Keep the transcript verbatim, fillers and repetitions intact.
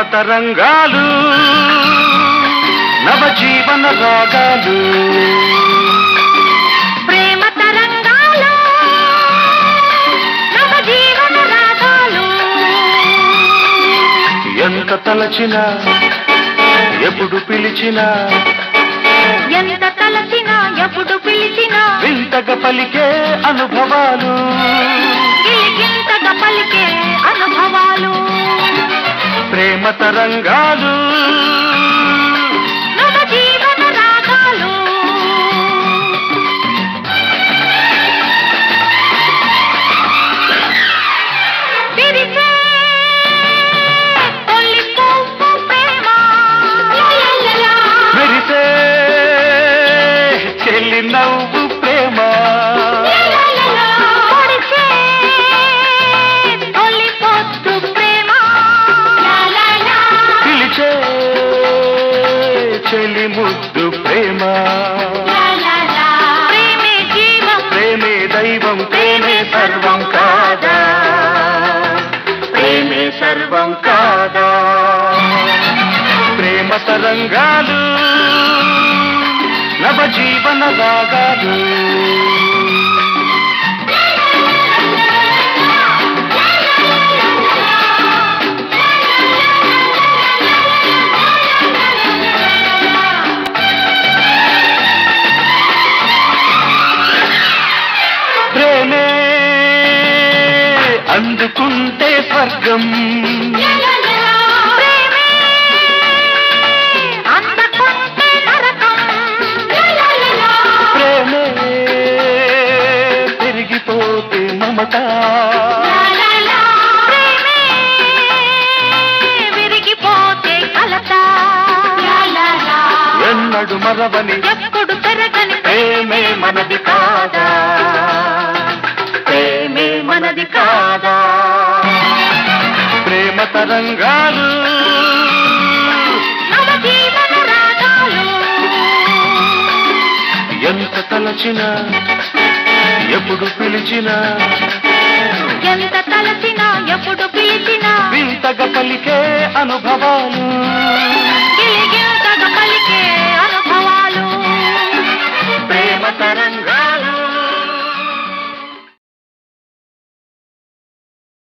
తరంగాలు నవజీవన రాగాలు ప్రేమ తరంగాలు నవజీవన రాగాలు ఎంత తలచినా ఎప్పుడు పిలిచినా ఎంత తలచినా ఎప్పుడు పిలిచినా వింతగా పలికే అనుభవాలు గిలిగింతగా పలికే అనుభవాలు ప్రేమ తరంగాలు నవజీవన రాగాలు విరిసే తొలి పువ్వు ప్రేమ మెరిసే చెల్లి నవ్వు ప్రేమ పొడిసే తొలి పొద్దు ప్రేమ పిలిచే చెల్లి ముద్దు ప్రేమ ప్రేమే జీవం ప్రేమే దైవం ప్రేమే సర్వం కాదా ప్రేమే సర్వం కాదా ప్రేమ తరంగాలు నవజీవన రాగాలు ప్రేమే అందుకుంటే స్వర్గం ప్రేమే అందకుంటే నరకం ప్రేమే పెరిగిపోతే మమత ప్రేమే విరిగిపోతే కలత ఎన్నడు మరవని ఎప్పుడు పెరగని ప్రేమే మనది కాదా ప్రేమే మనది కాదా ప్రేమ తరంగాలు నవజీవన రాగాలు ఎంత తలచినా ఎప్పుడు పిలిచినా ఎంత తలచినా ఎప్పుడు పిలిచినా వింతగా పలికే అనుభవాలు గిలిగింతగా పలికే అనుభవాలు ప్రేమ తరంగాలు